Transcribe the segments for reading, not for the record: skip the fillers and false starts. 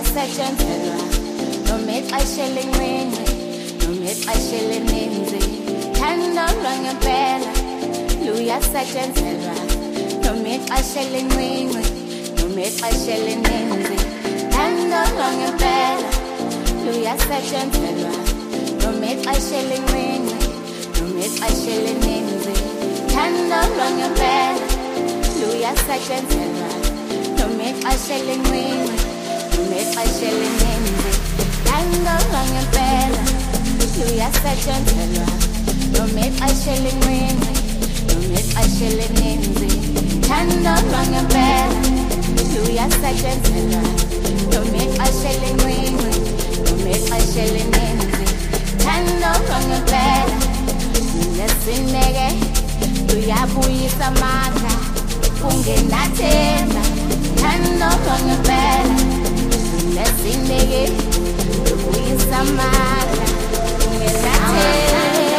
luyasetshenzelwa noma ixesha elincinci noma ixesha elininzi. Thando lwangempela luyasetshenzelwa noma ixesha elincinci noma ixesha elininzi. Thando lwangempela luyasetshenzelwa noma ixesha elincinci noma ixesha elininzi. Thando lwangempela luyasetshenzelwa noma ixesha elincinci noma ixesha elininzi. Thando lwangempela luyasetshenzelwa noma ixesha elincinci noma ixesha elininzi. Thando lwangempela luyasetshenzelwa noma ixesha elincinci noma ixesha elininzi. Thando lwangempela lunesineke luyabuyisa amandla kungenathemba. Thando lwangempela lunesineke luyabuyisa amandla kungenathemba.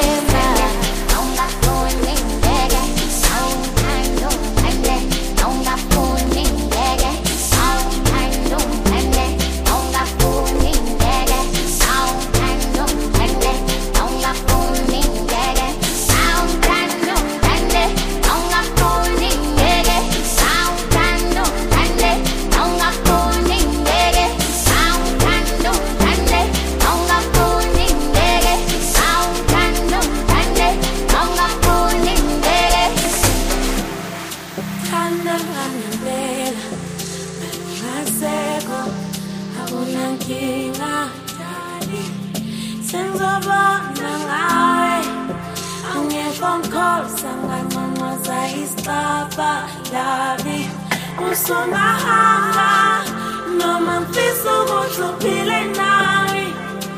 Usungahamba noma mfisa ukuthi uphile nami,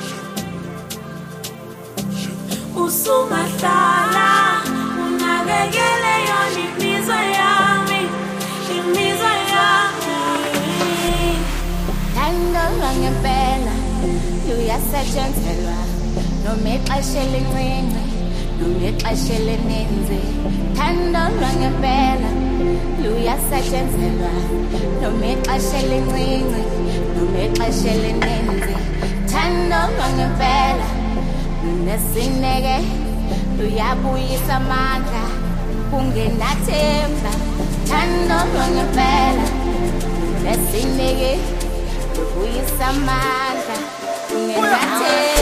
usungahlala unakekele yona imizwa yami, imizwa yami. Thando lwangempela luyasetshenzelwa noma ixesha elincinci noma ixesha elininzi. Thando lwangempela luyasetshenzelwa noma ixesha elincinci noma ixesha elininzi. Thando lwangempela lunesineke luyabuyisa amandla kungenathemba. Thando lwangempela lunesineke luyabuyisa amandla kungenathemba.